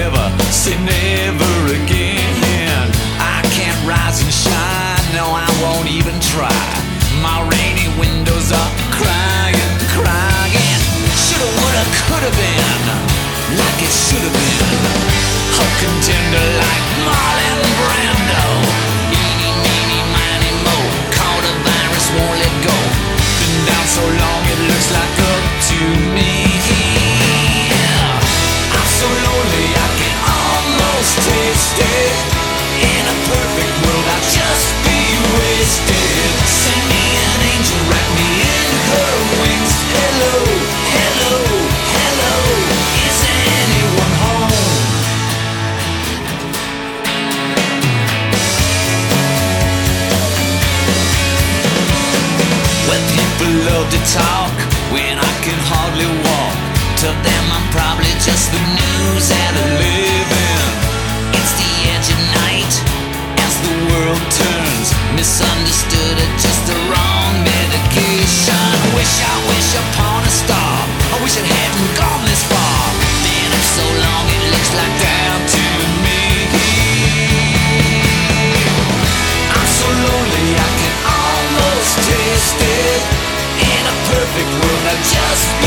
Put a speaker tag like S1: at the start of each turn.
S1: never, say never again. I can't rise and shine, no I won't even try. My rainy windows are crying, crying. Shoulda, woulda, coulda been, like it shoulda been. A contender like Marlon Brando. Eeny, meeny, miny, mo. Caught a virus, won't let go. Been down so long it looks like up to me. I'm so lonely I can almost taste it. In a perfect world I'd just be wasted. Send me an angel, wrap me in her wings. Hello, hello, hello. Is anyone home? Well, people love to talk when I can hardly walk. To them I'm probably just the news at 11. It's the edge of night as the world turns. Misunderstood or just the wrong medication. I wish upon a star. I wish it hadn't gone this far. Been up so long it looks like down to me. I'm so lonely I can almost taste it. In a perfect world I'd just